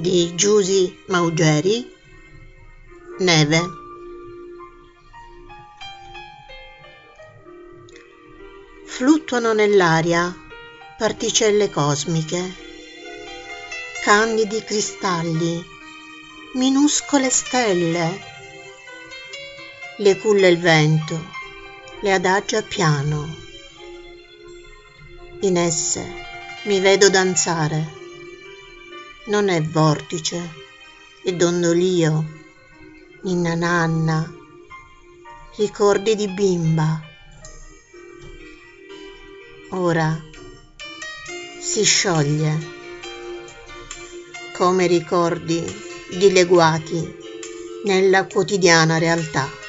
di Giusy Maugeri, Neve. Fluttuano nell'aria particelle cosmiche, candidi cristalli, minuscole stelle. Le culla il vento, le adagia piano. In esse mi vedo danzare. Non è vortice e dondolio, ninna nanna, ricordi di bimba. Ora si scioglie come ricordi dileguati nella quotidiana realtà.